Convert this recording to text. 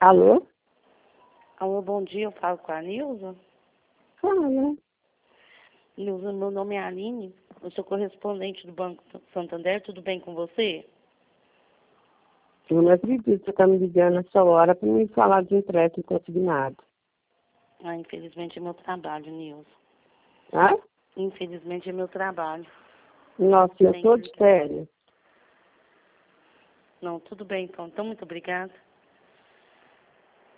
Alô? Alô, bom dia, eu falo com a Nilza. Fala. Nilza, meu nome é Aline, eu sou correspondente do Banco Santander, tudo bem com você? Eu não acredito que você está me ligando essa hora para me falar de empréstimo consignado. Ah, infelizmente é meu trabalho, Nilza. Ah? Infelizmente é meu trabalho. Nossa, eu Tem estou que de ligar. férias. Não, tudo bem então. Então, muito obrigada.